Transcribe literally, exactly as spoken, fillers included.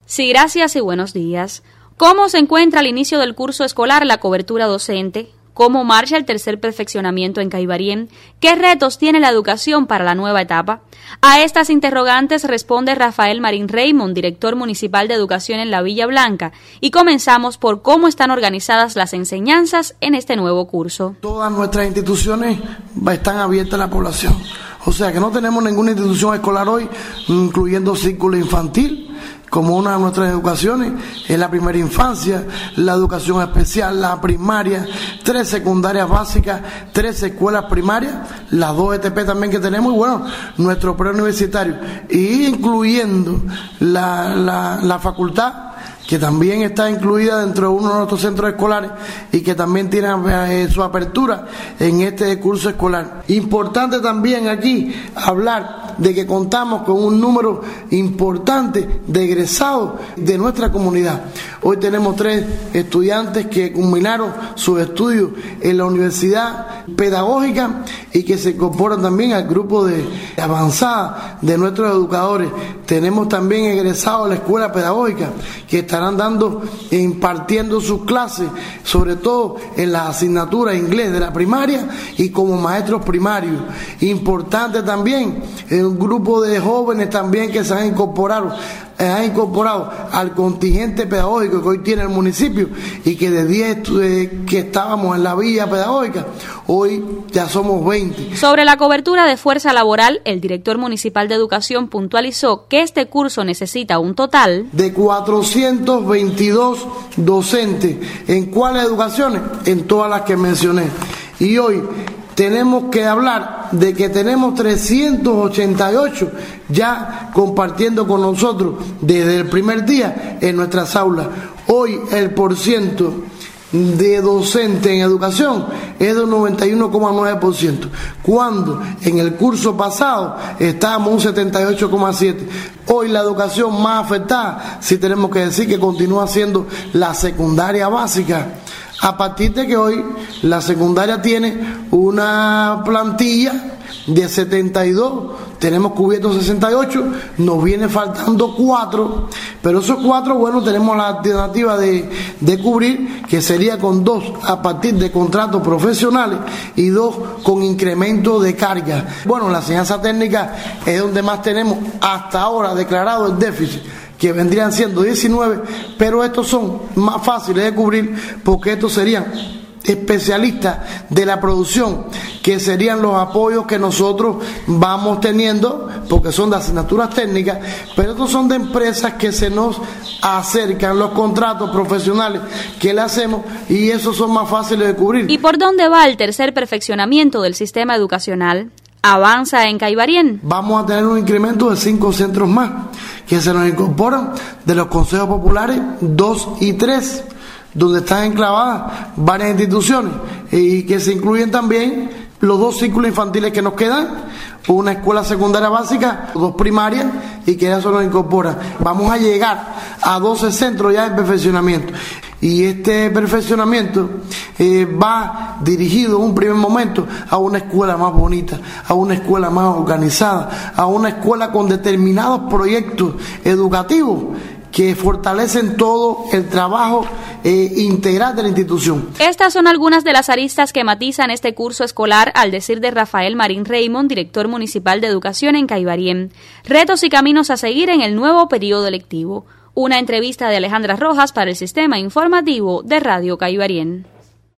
Sí, gracias y buenos días. ¿Cómo se encuentra al inicio del curso escolar la cobertura docente? ¿Cómo marcha el tercer perfeccionamiento en Caibarien? ¿Qué retos tiene la educación para la nueva etapa? A estas interrogantes responde Rafael Marín Raymond, director municipal de educación en la Villa Blanca, y comenzamos por cómo están organizadas las enseñanzas en este nuevo curso. Todas nuestras instituciones están abiertas a la población, o sea que no tenemos ninguna institución escolar hoy, incluyendo círculo infantil, como una de nuestras educaciones, es la primera infancia, la educación especial, la primaria, tres secundarias básicas, tres escuelas primarias, las dos E T P también que tenemos, y bueno, nuestro preuniversitario, y incluyendo la, la, la facultad, que también está incluida dentro de uno de nuestros centros escolares y que también tiene eh, su apertura en este curso escolar. Importante también aquí hablar de que contamos con un número importante de egresados de nuestra comunidad. Hoy tenemos tres estudiantes que culminaron sus estudios en la Universidad Pedagógica y que se incorporan también al grupo de avanzada de nuestros educadores. Tenemos también egresados a la Escuela Pedagógica que están estarán dando e impartiendo sus clases, sobre todo en las asignaturas inglés de la primaria y como maestros primarios. Importante también, un grupo de jóvenes también que se han incorporado han incorporado al contingente pedagógico que hoy tiene el municipio y que de diez eh, que estábamos en la villa pedagógica, hoy ya somos veinte. Sobre la cobertura de fuerza laboral, el director municipal de educación puntualizó que este curso necesita un total de cuatrocientos veintidós docentes. ¿En cuáles educaciones? En todas las que mencioné. Y hoy tenemos que hablar de que tenemos trescientos ochenta y ocho ya compartiendo con nosotros desde el primer día en nuestras aulas. Hoy el porciento de docentes en educación es de un noventa y uno coma nueve por ciento, cuando en el curso pasado estábamos un setenta y ocho coma siete por ciento. Hoy la educación más afectada, sí tenemos que decir que continúa siendo la secundaria básica. A partir de que hoy la secundaria tiene una plantilla de setenta y dos, tenemos cubiertos sesenta y ocho, nos viene faltando cuatro, pero esos cuatro, bueno, tenemos la alternativa de, de cubrir, que sería con dos a partir de contratos profesionales y dos con incremento de carga. Bueno, la enseñanza técnica es donde más tenemos hasta ahora declarado el déficit, que vendrían siendo diecinueve, pero estos son más fáciles de cubrir porque estos serían especialistas de la producción, que serían los apoyos que nosotros vamos teniendo, porque son de asignaturas técnicas, pero estos son de empresas que se nos acercan los contratos profesionales que le hacemos y esos son más fáciles de cubrir. ¿Y por dónde va el tercer perfeccionamiento del sistema educacional? ¿Avanza en Caibarien? Vamos a tener un incremento de cinco centros más que se nos incorporan de los consejos populares dos y tres, donde están enclavadas varias instituciones y que se incluyen también los dos círculos infantiles que nos quedan, una escuela secundaria básica, dos primarias y que eso nos incorpora. Vamos a llegar a doce centros ya de perfeccionamiento. Y este perfeccionamiento eh, va dirigido en un primer momento a una escuela más bonita, a una escuela más organizada, a una escuela con determinados proyectos educativos que fortalecen todo el trabajo eh, integral de la institución. Estas son algunas de las aristas que matizan este curso escolar, al decir de Rafael Marín Raymond, director municipal de educación en Caibarien. Retos y caminos a seguir en el nuevo periodo lectivo. Una entrevista de Alejandra Rojas para el Sistema Informativo de Radio Caibarien.